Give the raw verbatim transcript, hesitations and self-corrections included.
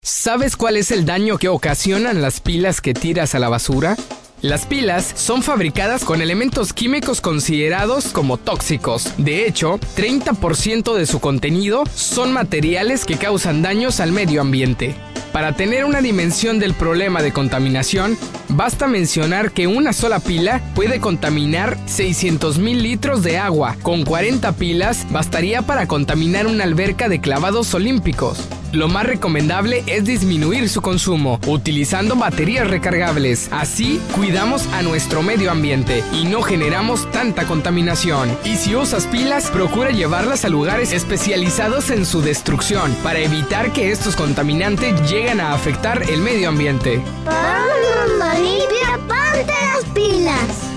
¿Sabes cuál es el daño que ocasionan las pilas que tiras a la basura? Las pilas son fabricadas con elementos químicos considerados como tóxicos. De hecho, treinta por ciento de su contenido son materiales que causan daños al medio ambiente. Para tener una dimensión del problema de contaminación, basta mencionar que una sola pila puede contaminar seiscientos mil litros de agua. Con cuarenta pilas bastaría para contaminar una alberca de clavados olímpicos. Lo más recomendable es disminuir su consumo, utilizando baterías recargables. Así, cuidamos a nuestro medio ambiente y no generamos tanta contaminación. Y si usas pilas, procura llevarlas a lugares especializados en su destrucción, para evitar que estos contaminantes lleguen a afectar el medio ambiente. Para una mamá limpia, ponte las pilas.